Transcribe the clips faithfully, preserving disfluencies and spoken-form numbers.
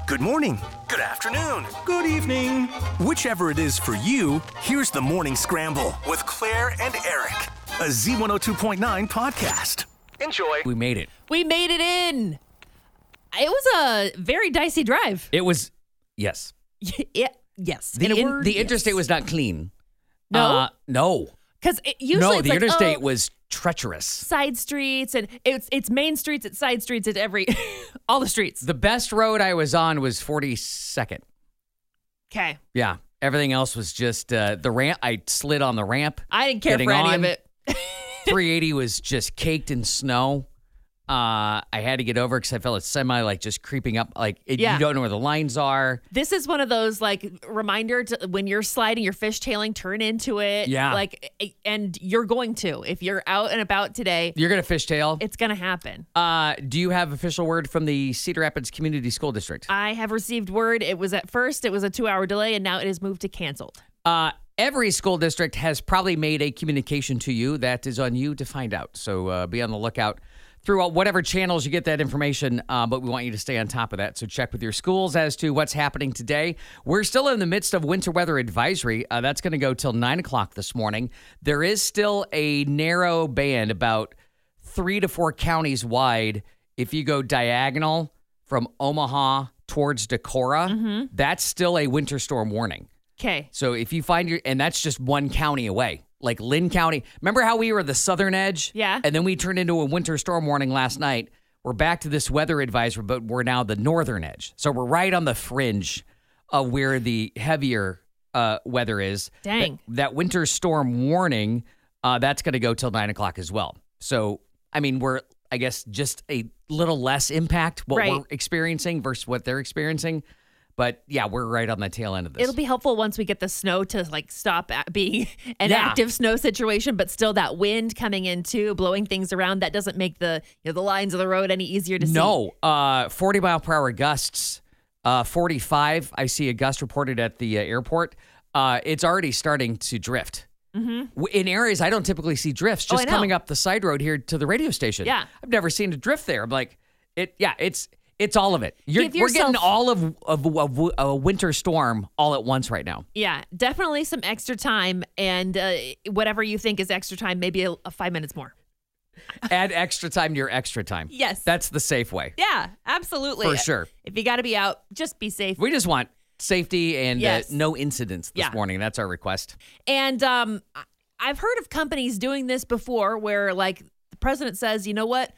Good morning. Good afternoon. Good evening. Whichever it is for you, here's the Morning Scramble with Claire and Eric, a Z one oh two point nine podcast. Enjoy. We made it. We made it in. It was a very dicey drive. It was, yes. Yeah, yes. The, In a in- word, the yes. interstate was not clean. No? Uh, no. Because usually No, it's the like, interstate oh, was treacherous. side streets, and it's it's main streets, it's side streets, it's every, all the streets. The best road I was on was forty-second. Okay. Yeah. Everything else was just uh, the ramp. I slid on the ramp. I didn't care Getting for any on. of it. three eighty was just caked in snow. Uh, I had to get over because I felt it semi like just creeping up. Like it, Yeah. you don't know where the lines are. This is one of those like reminder to when you're sliding, you're fishtailing, turn into it. Yeah. Like, and you're going to. If you're out and about today, You're gonna fishtail. it's going to happen. Uh, do you have official word from the Cedar Rapids Community School District? I have received word. It was at first, it was a two hour delay, and now it has moved to canceled. Uh, every school district has probably made a communication to you. That is on you to find out. So uh, be on the lookout through whatever channels you get that information, uh, but we want you to stay on top of that. So check with your schools as to what's happening today. We're still in the midst of winter weather advisory. Uh, that's going to go till nine o'clock this morning. There is still a narrow band, about three to four counties wide. If you go diagonal from Omaha towards Decorah, that's still a winter storm warning. Okay. So if you find your, and that's just one county away, like Lynn County. Remember how we were the southern edge? Yeah. And then we turned into a winter storm warning last night. We're back to this weather advisory, but we're now the northern edge. So we're right on the fringe of where the heavier uh, weather is. Dang. That, that winter storm warning, uh, that's going to go till nine o'clock as well. So, I mean, we're, I guess, just a little less impact what Right. we're experiencing versus what they're experiencing. But yeah, we're right on the tail end of this. It'll be helpful once we get the snow to like stop at being an Yeah. active snow situation, but still that wind coming in too, blowing things around. That doesn't make the you know the lines of the road any easier to see. No, uh, forty mile per hour gusts, uh, forty-five. I see a gust reported at the uh, airport. Uh, it's already starting to drift. Mm-hmm. In areas I don't typically see drifts, Oh, just I know. coming up the side road here to the radio station. Yeah. I've never seen a drift there. I'm like, it. Yeah, it's it's all of it. You're, Give we're getting yourself- all of, of, of a winter storm all at once right now. Yeah, definitely some extra time, and uh, whatever you think is extra time, maybe a, a five minutes more. Add extra time to your extra time. Yes. That's the safe way. Yeah, absolutely. For sure. If you got to be out, just be safe. We just want safety and Yes. uh, no incidents this Yeah. morning. That's our request. And um, I- I've heard of companies doing this before where, like, the president says, you know what?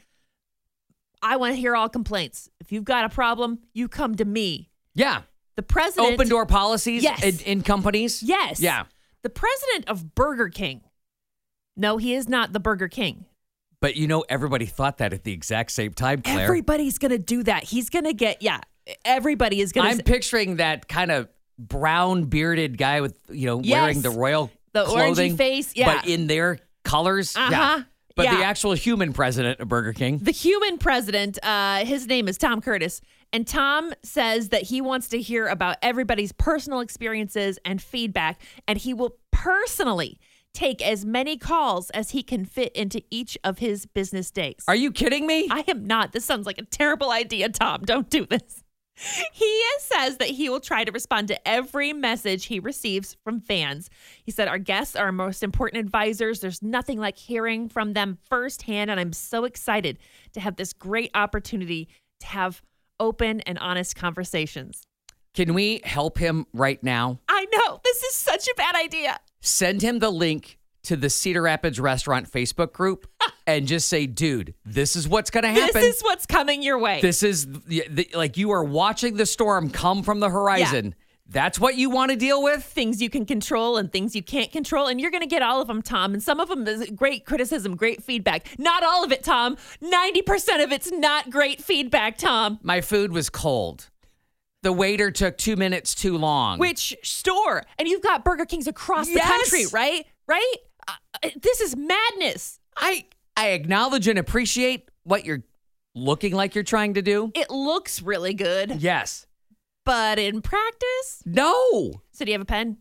I want to hear all complaints. If you've got a problem, you come to me. Yeah. The president. Open door policies Yes. in, in companies? Yes. Yeah. The president of Burger King. No, he is not the Burger King. But you know, everybody thought that at the exact same time, Claire. Everybody's going to do that. He's going to get, yeah, everybody is going I'm to. picturing that kind of brown bearded guy with, you know, Yes. wearing the royal The clothing. orangey face, yeah. But in their colors. Uh-huh. Yeah. But yeah. the actual human president of Burger King. The human president, uh, his name is Tom Curtis. And Tom says that he wants to hear about everybody's personal experiences and feedback. And he will personally take as many calls as he can fit into each of his business days. Are you kidding me? I am not. This sounds like a terrible idea, Tom. Don't do this. He says that he will try to respond to every message he receives from fans. He said, our guests are our most important advisors. There's nothing like hearing from them firsthand. And I'm so excited to have this great opportunity to have open and honest conversations. Can we help him right now? I know. This is such a bad idea. Send him the link to the Cedar Rapids Restaurant Facebook group and just say, dude, this is what's going to happen. This is what's coming your way. This is the, the, like you are watching the storm come from the horizon. That's what you want to deal with? Things you can control and things you can't control. And you're going to get all of them, Tom. And some of them is great criticism, great feedback. Not all of it, Tom. ninety percent of it's not great feedback, Tom. My food was cold. The waiter took two minutes too long. Which store? And you've got Burger Kings across the Yes. country, right? Right? Uh, this is madness. I I acknowledge and appreciate what you're looking like you're trying to do. It looks really good, Yes. but in practice? No. So do you have a pen?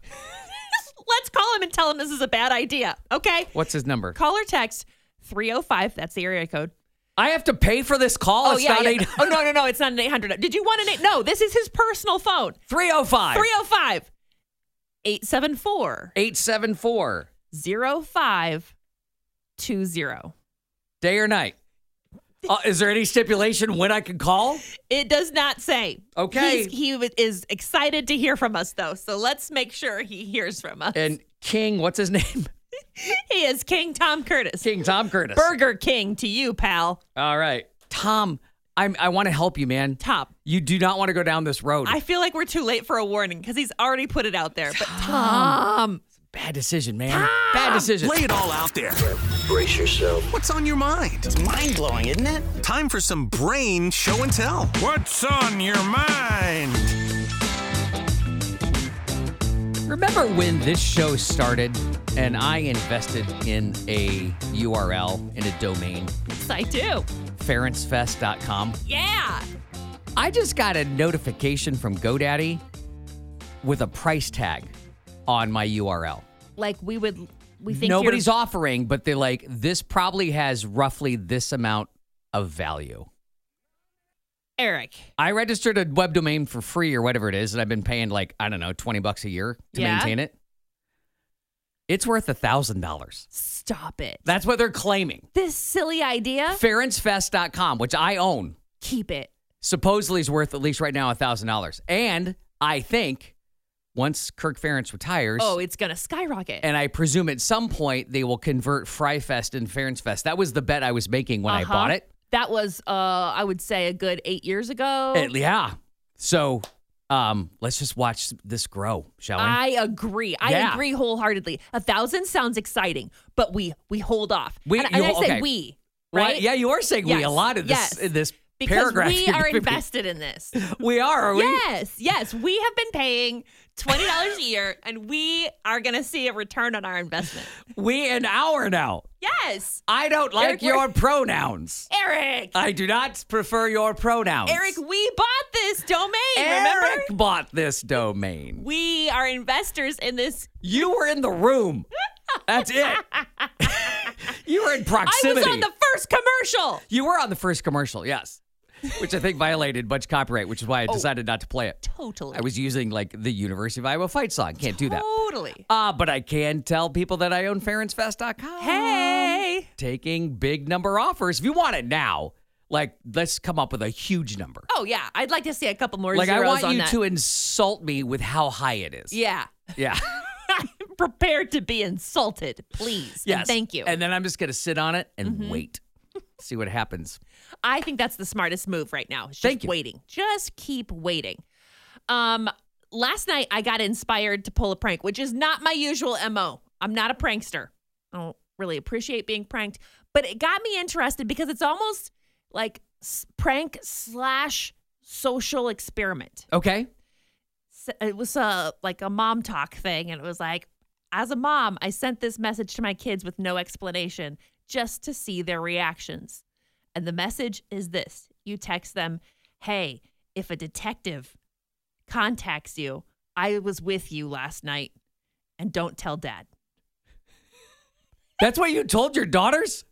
Let's call him and tell him this is a bad idea, okay? What's his number? Call or text three oh five, that's the area code, I have to pay for this call? Oh, It's yeah. not yeah. eight- Oh, no, no, no. It's not an eight hundred. Did you want an eight? No, this is his personal phone. three oh five. three oh five, eight seven four, eight seven four. oh five two oh. Day or night? Uh, is there any stipulation when I can call? It does not say. Okay. He's, he is excited to hear from us, though. So let's make sure he hears from us. And King, what's his name? He is King Tom Curtis. King Tom Curtis. Burger King to you, pal. All right. Tom, I'm, I want to help you, man. Tom. You do not want to go down this road. I feel like we're too late for a warning because he's already put it out there. But Tom. Bad decision, man. Bad decision. Lay it all out there. Brace yourself. What's on your mind? It's mind-blowing, isn't it? Time for some brain show and tell. What's on your mind? Remember when this show started and I invested in a U R L, in a domain, Yes, I do. ference fest dot com? Yeah. I just got a notification from GoDaddy with a price tag on my U R L. Like we would, we think Nobody's you're, offering, but they're like, this probably has roughly this amount of value. Eric. I registered a web domain for free or whatever it is, and I've been paying like, I don't know, twenty bucks a year to Yeah. maintain it. It's worth one thousand dollars. Stop it. That's what they're claiming. This silly idea. ference fest dot com, which I own, Keep it. supposedly is worth at least right now one thousand dollars. And I think once Kirk Ferentz retires, Oh, it's gonna skyrocket. and I presume at some point they will convert Fryfest and Ference Fest. That was the bet I was making when I Uh-huh. bought it. That was, uh, I would say, a good eight years ago. Uh, yeah. So um, let's just watch this grow, shall we? I agree. I Yeah. agree wholeheartedly. A thousand sounds exciting, but we we hold off. We- and, you- and I say okay. we, Well, right? yeah, you are saying we Yes, a lot of this yes. in this Because paragraph. we you're are giving me. invested in this. We are, are we? Yes, yes. We have been paying twenty dollars a year, and we are going to see a return on our investment. We an hour now. Yes. I don't like Eric, your we're- pronouns. Eric. I do not prefer your pronouns. Eric, we bought this domain, remember? Eric bought this domain. We are investors in this. You were in the room. That's it. You were in I proximity. was on the first commercial. You were on the first commercial, yes. Which I think violated much copyright, which is why I decided not to play it. Totally. I was using like the University of Iowa fight song. Can't do that. Totally. Uh, but I can tell people that I own ference fest dot com. Hey. Taking big number offers. If you want it now, like let's come up with a huge number. Oh, yeah. I'd like to see a couple more Like I zeros want on you that. to insult me with how high it is. Yeah. Yeah. I'm prepared to be insulted, please. Yes. And thank you. Mm-hmm. And then I'm just going to sit on it and wait. See what happens. I think that's the smartest move right now. It's just Thank you. waiting. Just keep waiting. Um, last night I got inspired to pull a prank, which is not my usual M O. I'm not a prankster. I don't really appreciate being pranked, but it got me interested because it's almost like s- prank slash social experiment. Okay. S- It was a like a mom talk thing, and it was like, as a mom, I sent this message to my kids with no explanation, just to see their reactions. And the message is this. You text them, hey, if a detective contacts you, I was with you last night, and don't tell dad. That's what you told your daughters?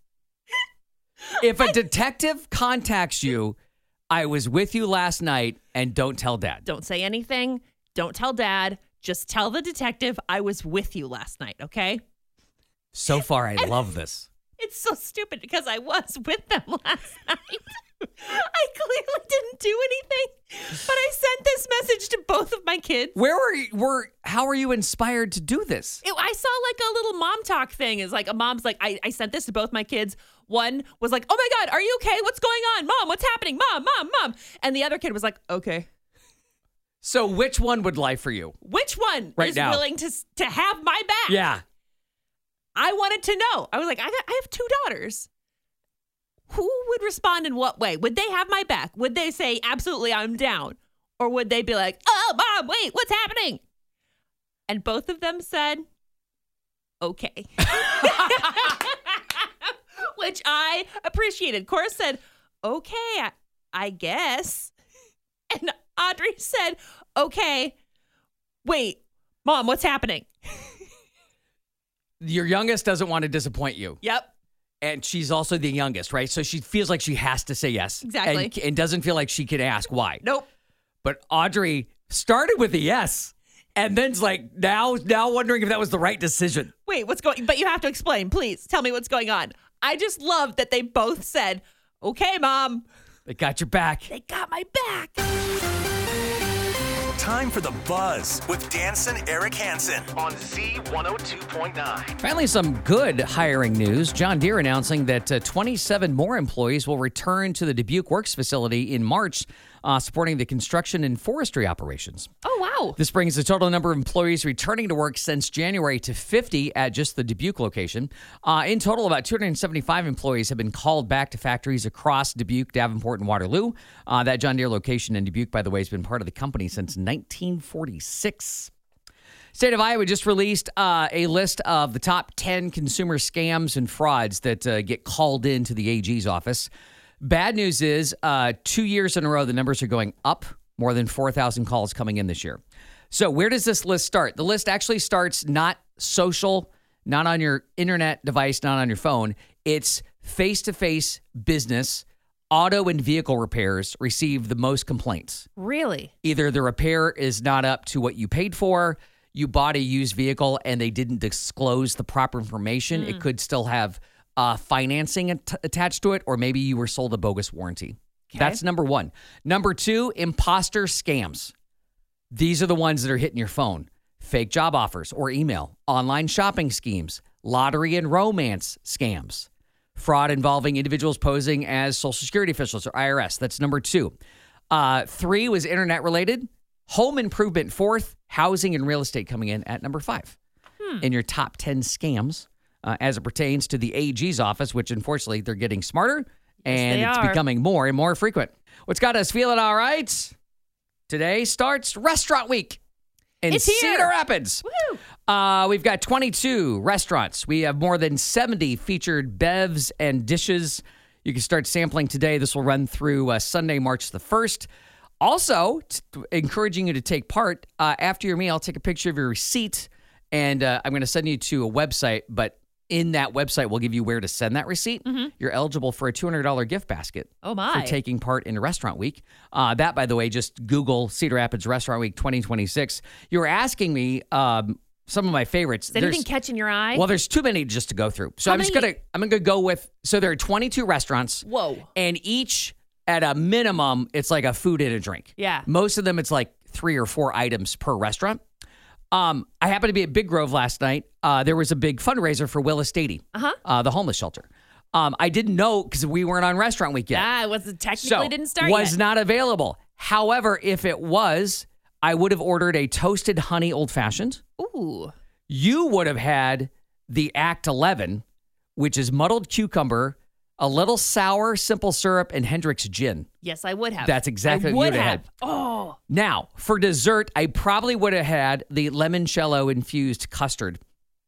If a detective contacts you, I was with you last night and don't tell dad. Don't say anything. Don't tell dad. Just tell the detective I was with you last night, okay? So far, I love this. It's so stupid because I was with them last night. I clearly didn't do anything, but I sent this message to both of my kids. Where were you, were, how were you inspired to do this? It, I saw like a little mom talk thing. Is like a mom's like, I, I sent this to both my kids. One was like, oh my God, are you okay? What's going on? Mom, what's happening? Mom, mom, mom. And the other kid was like, okay. So which one would lie for you? Which one Right is now. willing to to have my back? Yeah. I wanted to know. I was like, I, got, I have two daughters. Who would respond in what way? Would they have my back? Would they say, absolutely, I'm down? Or would they be like, oh, Mom, wait, what's happening? And both of them said, okay. Which I appreciated. Cora said, okay, I, I guess. And Audrey said, okay, wait, Mom, what's happening? Your youngest doesn't want to disappoint you. Yep. And she's also the youngest, right? So she feels like she has to say yes. Exactly. And, and doesn't feel like she can ask why. Nope. But Audrey started with a yes. And then's like now, now wondering if that was the right decision. Wait, what's going But you have to explain, please. Tell me what's going on. I just love that they both said, okay, Mom. They got your back. They got my back. Time for The Buzz with Danson Eric Hansen on Z one oh two point nine. Finally, some good hiring news. John Deere announcing that uh, twenty-seven more employees will return to the Dubuque Works facility in March, uh, supporting the construction and forestry operations. Oh, wow. This brings the total number of employees returning to work since January to fifty at just the Dubuque location. Uh, in total, about two hundred seventy-five employees have been called back to factories across Dubuque, Davenport, and Waterloo. Uh, that John Deere location in Dubuque, by the way, has been part of the company since nineteen forty-six. State of Iowa just released uh, a list of the top ten consumer scams and frauds that uh, get called into the A G's office. Bad news is uh, two years in a row, the numbers are going up. More than four thousand calls coming in this year. So where does this list start? The list actually starts not social, not on your internet device, not on your phone. It's face-to-face business. Auto and vehicle repairs receive the most complaints. Really? Either the repair is not up to what you paid for, you bought a used vehicle and they didn't disclose the proper information. Mm. It could still have uh, financing at- attached to it, or maybe you were sold a bogus warranty. Okay. That's number one. Number two, imposter scams. These are the ones that are hitting your phone. Fake job offers or email, online shopping schemes, lottery and romance scams, fraud involving individuals posing as Social Security officials or I R S. That's number two. Uh, three was internet related. Home improvement, fourth. Housing and real estate coming in at number five. Hmm. In your top ten scams uh, as it pertains to the A G's office, which unfortunately they're getting smarter and yes, it's are. becoming more and more frequent. What's got us feeling all right? Today starts Restaurant Week in it's here. Cedar Rapids. Woo! Uh, we've got twenty-two restaurants. We have more than seventy featured bevs and dishes. You can start sampling today. This will run through uh, Sunday, March the first. Also, t- encouraging you to take part. Uh, after your meal, take a picture of your receipt, and uh, I'm going to send you to a website, but in that website, we'll give you where to send that receipt. Mm-hmm. You're eligible for a two hundred dollars gift basket. Oh, my. For taking part in Restaurant Week. Uh, that, by the way, just Google Cedar Rapids Restaurant Week twenty twenty-six. You were asking me um, some of my favorites. Is anything catching your eye? Well, there's too many just to go through. So How I'm just many? going to I'm gonna go with, so there are twenty-two restaurants. Whoa. And each, at a minimum, it's like a food and a drink. Yeah. Most of them, it's like three or four items per restaurant. Um, I happened to be at Big Grove last night. Uh, there was a big fundraiser for Willis Stady, uh-huh. uh, the homeless shelter. Um, I didn't know because we weren't on Restaurant Week yet. Yeah, it was technically so didn't start was yet. not available. However, if it was, I would have ordered a toasted honey old fashioned. Ooh. You would have had the Act eleven, which is muddled cucumber, a little sour simple syrup, and Hendrick's gin. Yes, I would have. That's exactly I what you would would have. have had. Oh. Now, for dessert, I probably would have had the limoncello infused custard.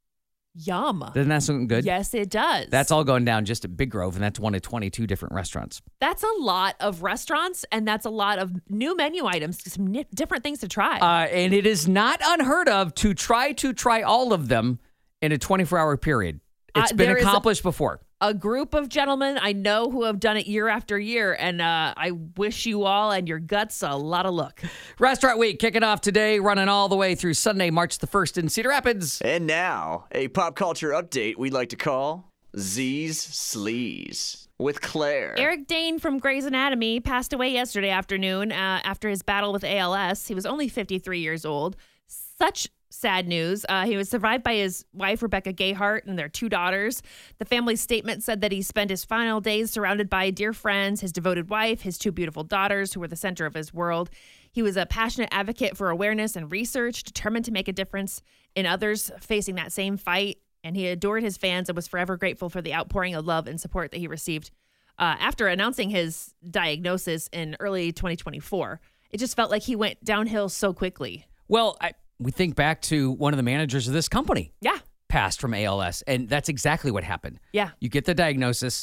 Yum. Doesn't that sound good? Yes, it does. That's all going down just at Big Grove, and that's one of twenty-two different restaurants. That's a lot of restaurants, and that's a lot of new menu items, some ni- different things to try. Uh, and it is not unheard of to try to try all of them in a twenty-four hour period. It's Uh, been there is a- accomplished before. a group of gentlemen I know who have done it year after year, and uh, I wish you all and your guts a lot of luck. Restaurant Week kicking off today, running all the way through Sunday, March the first in Cedar Rapids. And now, a pop culture update we like to call Z's Sleaze with Claire. Eric Dane from Grey's Anatomy passed away yesterday afternoon uh, after his battle with A L S. He was only fifty-three years old. Such sad news. Uh, he was survived by his wife, Rebecca Gayhart, and their two daughters. The family's statement said that he spent his final days surrounded by dear friends, his devoted wife, his two beautiful daughters, who were the center of his world. He was a passionate advocate for awareness and research, determined to make a difference in others facing that same fight. And he adored his fans and was forever grateful for the outpouring of love and support that he received uh, after announcing his diagnosis in early twenty twenty-four. It just felt like he went downhill so quickly. Well, I, we think back to one of the managers of this company. Yeah. Passed from A L S, and that's exactly what happened. Yeah. You get the diagnosis,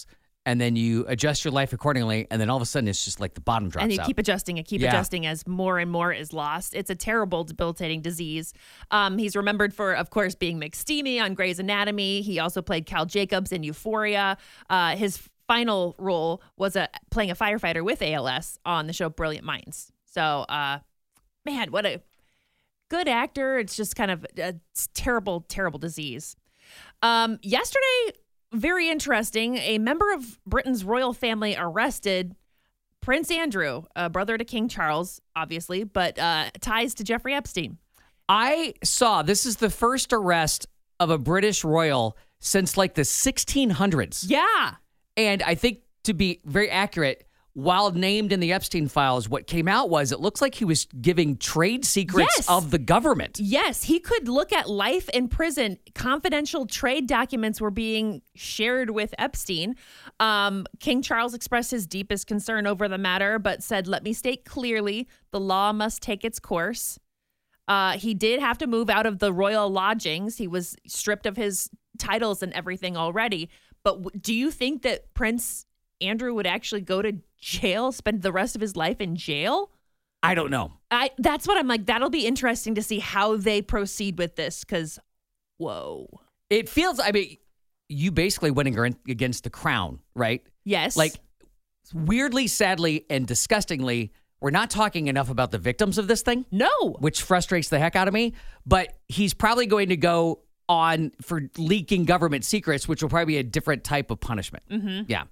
and then you adjust your life accordingly, and then all of a sudden it's just like the bottom drops And you out. keep adjusting and keep Yeah. adjusting as more and more is lost. It's a terrible, debilitating disease. Um, he's remembered for, of course, being McSteamy on Grey's Anatomy. He also played Cal Jacobs in Euphoria. Uh, his final role was a, playing a firefighter with A L S on the show Brilliant Minds. So, uh, man, what a good actor. It's just kind of a terrible, terrible disease. Um, yesterday, very interesting. A member of Britain's royal family arrested Prince Andrew, a brother to King Charles, obviously, but uh, ties to Jeffrey Epstein. I saw this is the first arrest of a British royal since like the sixteen hundreds. Yeah. And I think to be very accurate, while named in the Epstein files, what came out was it looks like he was giving trade secrets Yes. of the government. Yes, he could look at life in prison. Confidential trade documents were being shared with Epstein. Um, King Charles expressed his deepest concern over the matter, but said, let me state clearly, the law must take its course. Uh, he did have to move out of the royal lodgings. He was stripped of his titles and everything already. But w- do you think that Prince Andrew would actually go to jail, spend the rest of his life in jail? I don't know. I that's what I'm like. That'll be interesting to see how they proceed with this because, whoa. It feels, I mean, you basically went ag- against the crown, right? Yes. Like, weirdly, sadly, and disgustingly, we're not talking enough about the victims of this thing, no. which frustrates the heck out of me. But he's probably going to go on for leaking government secrets, which will probably be a different type of punishment. Mm-hmm. Yeah.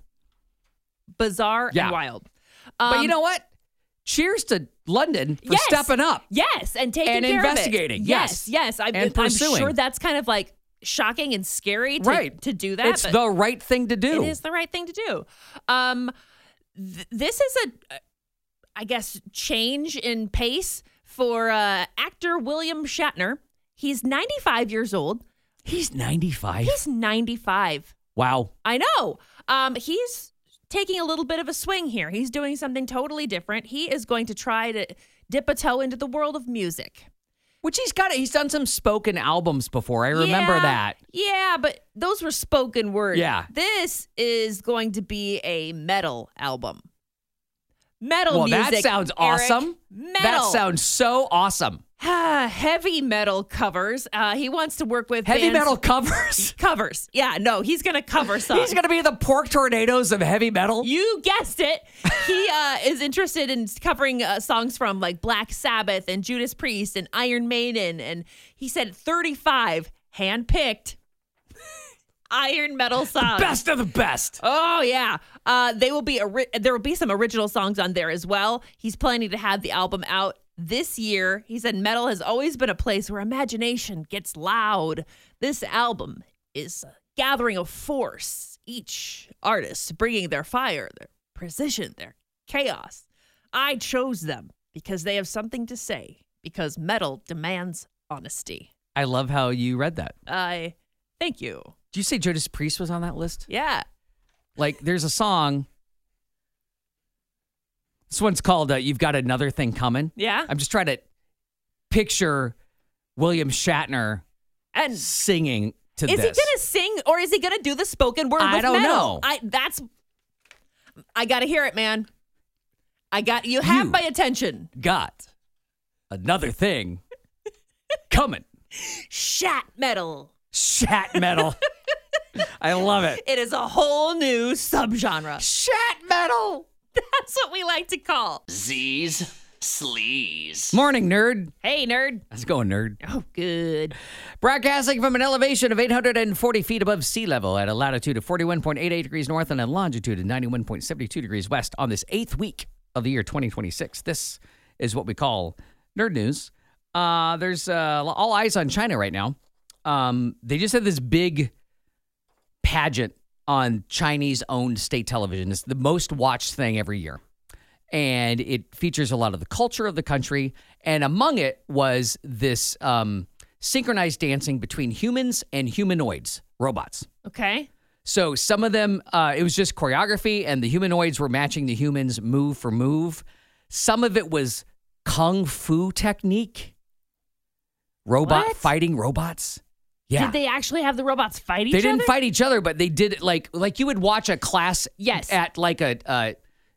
Bizarre Yeah. and wild. But Um, you know what? Cheers to London for yes. stepping up. Yes, and taking And care investigating, of it. yes. Yes, yes. I, And I'm pursuing. sure that's kind of like shocking and scary to, Right. to do that. It's but the right thing to do. It is the right thing to do. Um, th- this is a, I guess, change in pace for uh, actor William Shatner. He's ninety-five years old. He's ninety-five. He's ninety-five. Wow. I know. Um, he's taking a little bit of a swing here. He's doing something totally different. He is going to try to dip a toe into the world of music. Which he's got. He's done some spoken albums before. I remember Yeah, that. Yeah, but those were spoken words. Yeah. This is going to be a metal album. Metal Well, music. that sounds Eric. awesome. Metal. That sounds so awesome. Heavy metal covers. Uh, he wants to work with Heavy bands- metal covers. covers. Yeah, no, he's going to cover songs. He's going to be the Pork Tornadoes of heavy metal. You guessed it. He uh, is interested in covering uh, songs from like Black Sabbath and Judas Priest and Iron Maiden. And he said thirty-five handpicked iron metal songs. Best of the best. Oh yeah, uh, they will be. Ori- there will be some original songs on there as well. He's planning to have the album out this year. He said metal has always been a place where imagination gets loud. This album is a gathering of force. Each artist bringing their fire, their precision, their chaos. I chose them because they have something to say. Because metal demands honesty. I love how you read that. I thank you. Did you say Judas Priest was on that list? Yeah. Like, there's a song. This one's called uh, You've Got Another Thing Coming. Yeah. I'm just trying to picture William Shatner And singing to is this. he gonna sing or is he gonna do the spoken word? I with don't metal? know. I that's. I gotta hear it, man. I got you. Have You- my attention. Got another thing coming. Shat metal. Shat metal. I love it. It is a whole new subgenre. Shat metal. That's what we like to call. Z's Sleaze. Morning, nerd. Hey, nerd. How's it going, nerd? Oh, good. Broadcasting from an elevation of eight hundred forty feet above sea level at a latitude of forty-one point eight eight degrees north and a longitude of ninety-one point seven two degrees west on this eighth week of the year twenty twenty-six. This is what we call Nerd News. Uh, there's uh, all eyes on China right now. Um, they just had this big pageant on Chinese-owned state television. It's the most watched thing every year. And it features a lot of the culture of the country. And among it was this um, synchronized dancing between humans and humanoids, robots. Okay. So some of them, uh, it was just choreography, and the humanoids were matching the humans move for move. Some of it was kung fu technique, robot What? fighting robots. Yeah. Did they actually have the robots fight each They other? didn't fight each other, but they did it like like you would watch a class Yes. at like a uh,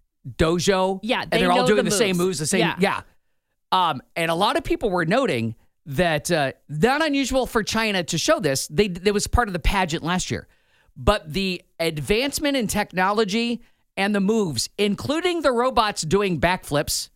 dojo. Yeah, and they they're all know doing the the, same moves. moves, the same. Yeah. Yeah. Um, and a lot of people were noting that uh, not unusual for China to show this. They it was part of the pageant last year, but the advancement in technology and the moves, including the robots doing backflips,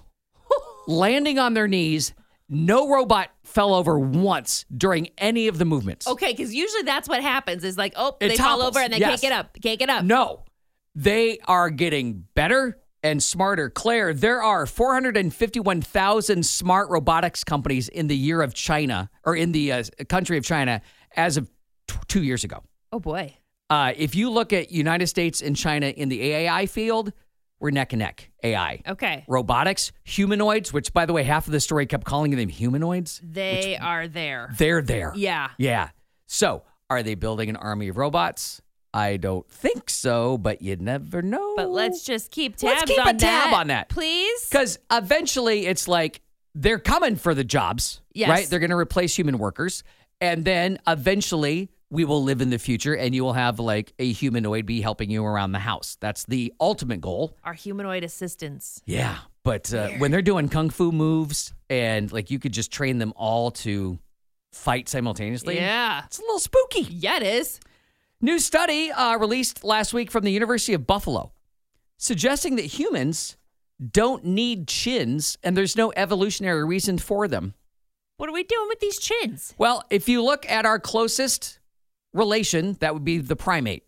landing on their knees. No robot fell over once during any of the movements. Okay, because usually that's what happens is like, oh, It they fall topples, over and they yes. can't get up. Can't get up. No, they are getting better and smarter. Claire, there are four hundred fifty-one thousand smart robotics companies in the year of China, or in the uh, country of China, as of t- two years ago. Oh, boy. Uh, if you look at United States and China in the A I field, we're neck and neck. A I. Okay. Robotics, humanoids, which, by the way, half of the story kept calling them humanoids. They are there. They're there. Yeah. Yeah. So, are they building an army of robots? I don't think so, but you never know. But let's just keep tabs Let's keep on a tab that, on that. please. Because eventually it's like they're coming for the jobs, Yes. right? They're going to replace human workers. And then eventually we will live in the future and you will have like a humanoid be helping you around the house. That's the ultimate goal. Our humanoid assistants. Yeah. But uh, when they're doing kung fu moves and like you could just train them all to fight simultaneously. Yeah. It's a little spooky. Yeah, it is. New study uh, released last week from the University of Buffalo suggesting that humans don't need chins and there's no evolutionary reason for them. What are we doing with these chins? Well, if you look at our closest relation, that would be the primate.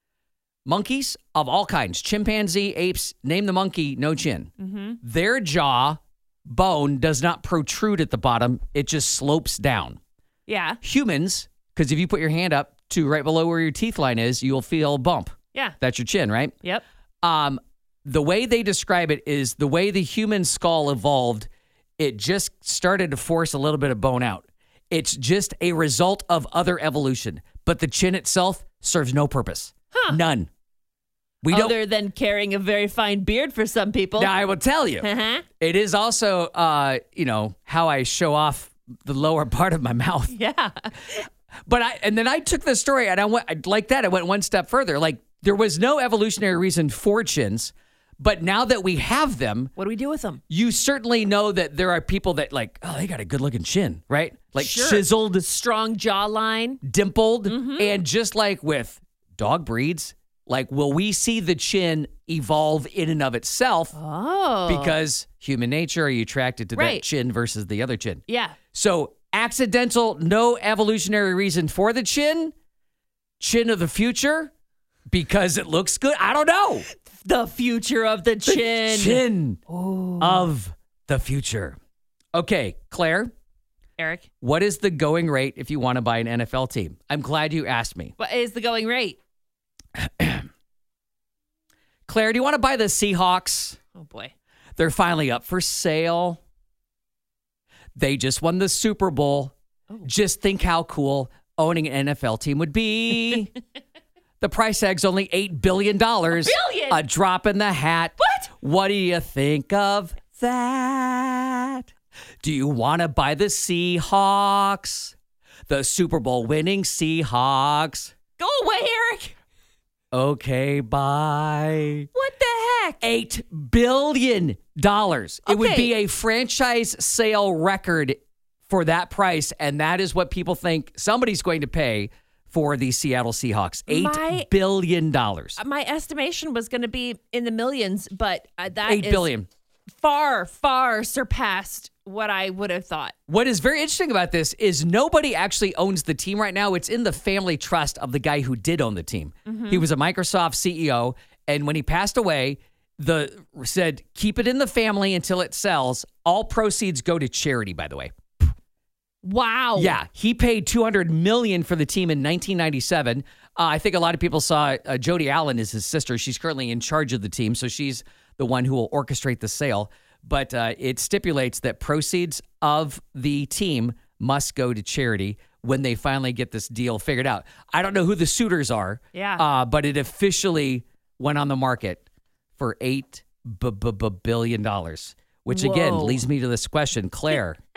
Monkeys of all kinds, chimpanzee, apes, name the monkey, no chin. Mm-hmm. Their jaw bone does not protrude at the bottom, it just slopes down. Yeah. Humans, because if you put your hand up to right below where your teeth line is, you'll feel a bump. Yeah. That's your chin, right? Yep. Um, the way they describe it is the way the human skull evolved, it just started to force a little bit of bone out. It's just a result of other evolution, but the chin itself serves no purpose. Huh. None. We don't. Other than carrying a very fine beard for some people. Now, I will tell you, Uh-huh. it is also, uh, you know, how I show off the lower part of my mouth. Yeah. But I, and then I took the story and I went, I- like that, I went one step further. Like, there was no evolutionary reason for chins, but now that we have them, What do we do with them? you certainly know that there are people that like, oh, they got a good looking chin, right? Like Sure. chiseled, Strong jawline. dimpled. Mm-hmm. And just like with dog breeds, like, will we see the chin evolve in and of itself? Oh. Because human nature, are you attracted to Right. that chin versus the other chin? Yeah. So accidental, no evolutionary reason for the chin. Chin of the future because it looks good. I don't know. The future of the chin. Chin of the future. Okay, Claire, Eric, what is the going rate if you want to buy an N F L team? I'm glad you asked me. what is the going rate? Claire, do you want to buy the Seahawks? Oh, boy. They're finally up for sale. They just won the Super Bowl. Oh. Just think how cool owning an N F L team would be. The price tag's only eight billion dollars. Billion? A drop in the hat. What? What do you think of that? Do you want to buy the Seahawks? The Super Bowl winning Seahawks? Go away, Eric. Okay, bye. What the heck? Eight billion dollars. It would Okay. be a franchise sale record for that price, and that is what people think somebody's going to pay for the Seattle Seahawks. Eight My- billion dollars. My estimation was going to be in the millions, but uh, that Eight is billion. far, far surpassed what I would have thought. What is very interesting about this is nobody actually owns the team right now. It's in the family trust of the guy who did own the team. Mm-hmm. He was a Microsoft C E O, and when he passed away, the said keep it in the family until it sells. All proceeds go to charity, by the way. Wow. Yeah, he paid two hundred million dollars for the team in nineteen ninety-seven. Uh, I think a lot of people saw uh, Jody Allen is his sister. She's currently in charge of the team, so she's the one who will orchestrate the sale. But uh, it stipulates that proceeds of the team must go to charity when they finally get this deal figured out. I don't know who the suitors are, Yeah. uh, but it officially went on the market for eight b- b- b- billion dollars. Which again Whoa. leads me to this question, Claire.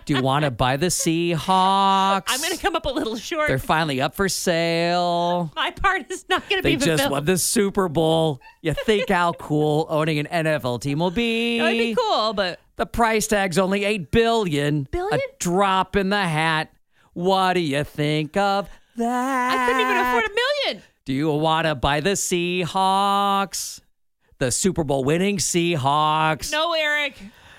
Do you want to buy the Seahawks? I'm going to come up a little short. They're finally up for sale. My part is not going to They be fulfilled. just won the Super Bowl. You think how cool owning an N F L team will be? That would be cool, but The price tag's only eight billion dollars. Billion? A drop in the hat. What do you think of that? I couldn't even afford a million. Do you want to buy the Seahawks? The Super Bowl winning Seahawks. No, Eric.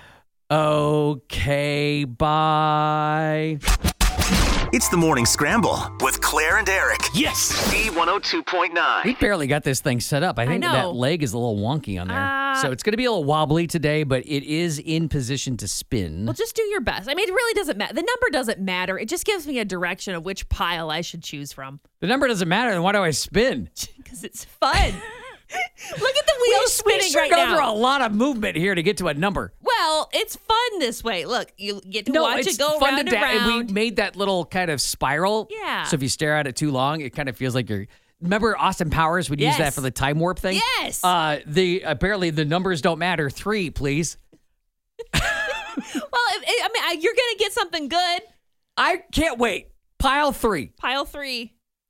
Okay, bye. It's the Morning Scramble with Claire and Eric. Yes. Z one oh two point nine. We barely got this thing set up. I think know. that leg is a little wonky on there. Uh, so it's going to be a little wobbly today, but it is in position to spin. Well, just do your best. I mean, it really doesn't matter. The number doesn't matter. It just gives me a direction of which pile I should choose from. The number doesn't matter, then why do I spin? Because it's fun. Look at the wheels we spinning sure right go now. through a lot of movement here to get to a number. Well, it's fun this way. Look, you get to No, watch it's it go fun round to and da- round. We made that little kind of spiral. Yeah. So if you stare at it too long, it kind of feels like you're. Remember Austin Powers would use Yes. that for the time warp thing? Yes. Uh, the apparently the numbers don't matter. Three, please. Well, if, I mean, I- you're going to get something good. I can't wait. Pile three. Pile three.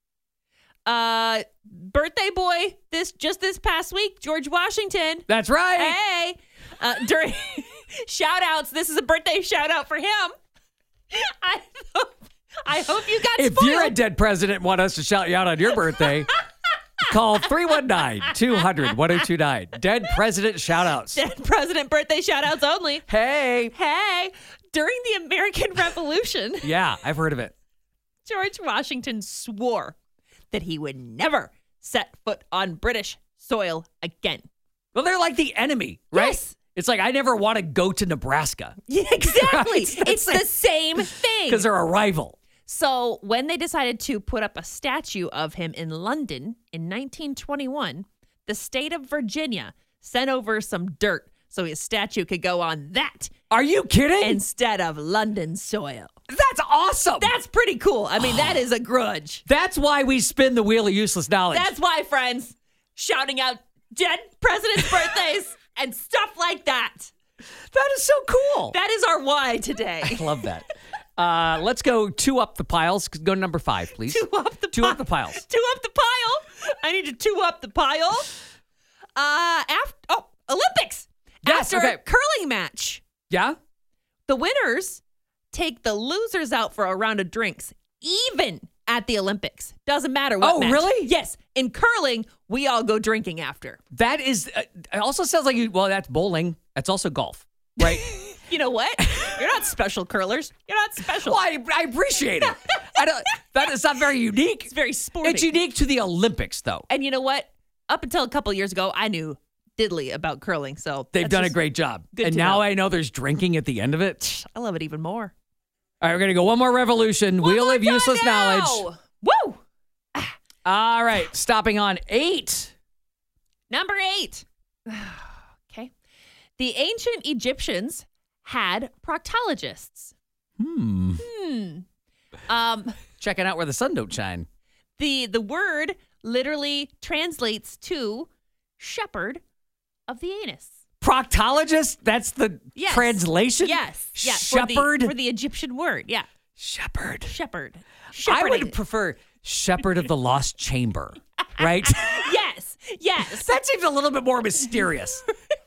Uh, birthday boy. This just this past week, George Washington. That's right. Hey, uh, during shout outs. This is a birthday shout out for him. I hope, I hope you got If spoiled. you're a dead president and want us to shout you out on your birthday, call three one nine, two hundred, ten twenty-nine. Dead president shout outs. Dead president birthday shout outs only. Hey. Hey, during the American Revolution, Yeah, I've heard of it. George Washington swore that he would never set foot on British soil again. Well, they're like the enemy, right? Yes. It's like I never want to go to Nebraska Yeah, exactly. Right? That's It's it. the same thing. because they're a rival. So when they decided to put up a statue of him in London in nineteen twenty-one, the state of Virginia sent over some dirt so his statue could go on that Are you kidding? instead of London soil. That's awesome. That's pretty cool. I mean, that is a grudge. That's why we spin the wheel of useless knowledge. That's why, friends, shouting out dead presidents' birthdays and stuff like that. that is so cool. That is our why today. I love that. Uh, let's go two up the piles. Go to number five, please. Two up the Two pile. up the piles. Two up the pile. I need to two up the pile. Uh, after oh, Olympics. Yes, After okay. a curling match, Yeah? the winners take the losers out for a round of drinks, even at the Olympics. Doesn't matter what Oh, match. really? Yes. In curling, we all go drinking after. That is, uh, it also sounds like you, well, that's bowling. That's also golf, right? You know what? You're not special curlers. You're not special. well, I, I appreciate it. I don't, that is not very unique. It's very sporty. It's unique to the Olympics, though. And you know what? Up until a couple years ago, I knew diddly about curling. So They've that's done a just- great job. good And to now know. I know there's drinking at the end of it. I love it even more. All right, we're going to go one more revolution. One Wheel more of time useless now. knowledge. Woo! All right, stopping on eight. Number eight. Okay. The ancient Egyptians had proctologists. Hmm. Hmm. Um, Checking out where the sun don't shine. the the word literally translates to shepherd of the anus. Proctologist? That's the Yes. translation? Yes. Yes. For Shepherd? the, for the Egyptian word. Yeah. Shepherd. Shepherd. I Shepherding. would prefer Shepherd of the Lost Chamber, right? Yes. Yes. That seems a little bit more mysterious.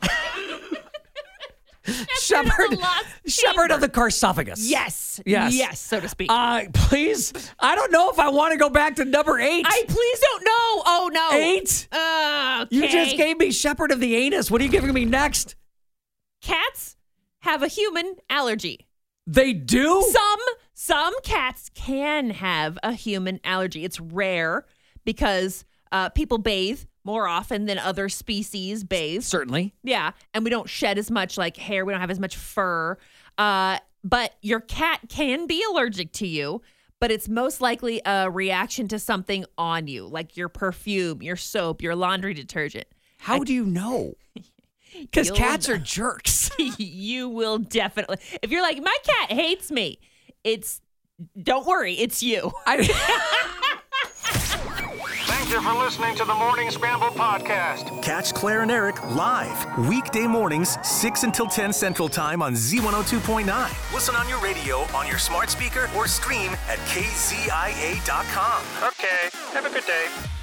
Shepherd of Shepherd, the Lost Shepherd of Chamber. the Carsophagus. Yes. Yes. Yes, so to speak. Uh, please, I don't know if I want to go back to number eight. I please don't know. Oh no. Eight? Uh, okay. You just gave me Shepherd of the Anus. What are you giving me next? Cats have a human allergy. They do? Some some cats can have a human allergy. It's rare because uh, people bathe more often than other species bathe. Certainly. Yeah, and we don't shed as much like hair. We don't have as much fur. Uh, but your cat can be allergic to you, but it's most likely a reaction to something on you, like your perfume, your soap, your laundry detergent. How do you know? Because You'll cats know. are jerks. You will definitely. If you're like, my cat hates me, it's, don't worry, it's you. I, Thank you for listening to the Morning Scramble podcast. Catch Claire and Eric live weekday mornings, six until ten Central Time on Z one oh two point nine. Listen on your radio, on your smart speaker, or stream at K Z I A dot com. Okay, have a good day.